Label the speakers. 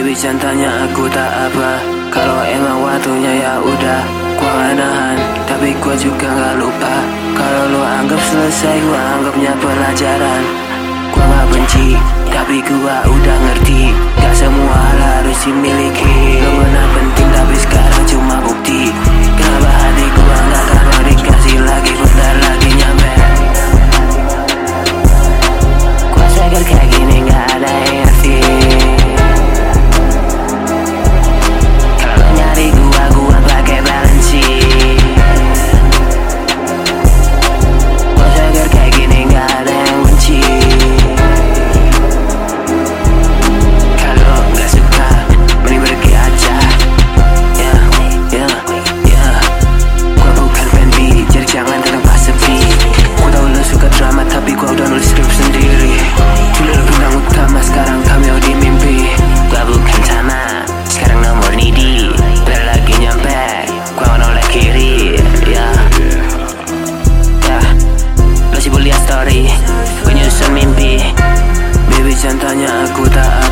Speaker 1: Baby jangan tanya aku tak apa. Kalau emang waktunya ya udah. Gua gak nahan, tapi gua juga gak lupa. Kalau lo anggap selesai, gua anggapnya pelajaran. Gua gak benci, tapi gua udah ngerti. Gak semua hal harus dimiliki. Lo pernah penting tapi sekarang cuma bukti. Kenapa hati gua gak gampang dikasih lagi. Bentar lagi nyampe. Gua segar kayak gini gak ada yang ngerti. Kalau nyari gua pakai balenci. Gua segar kayak gini gak ada yang benci. Kalau gak suka mending pergi aja. Gua bukan fanboy, jadi jangan terlepas sepi. Gua tau lo suka drama tapi gua udah nulis skrip sendiri. Dulu lo bintang utama, sekarang cameo di mimpi. Gua bukan sama, sekarang nomor needy. Bentar lagi nyampe, gua noleh kiri. Lo sibuk liat story, gua nyusun mimpi. Baby jangan tanya aku tak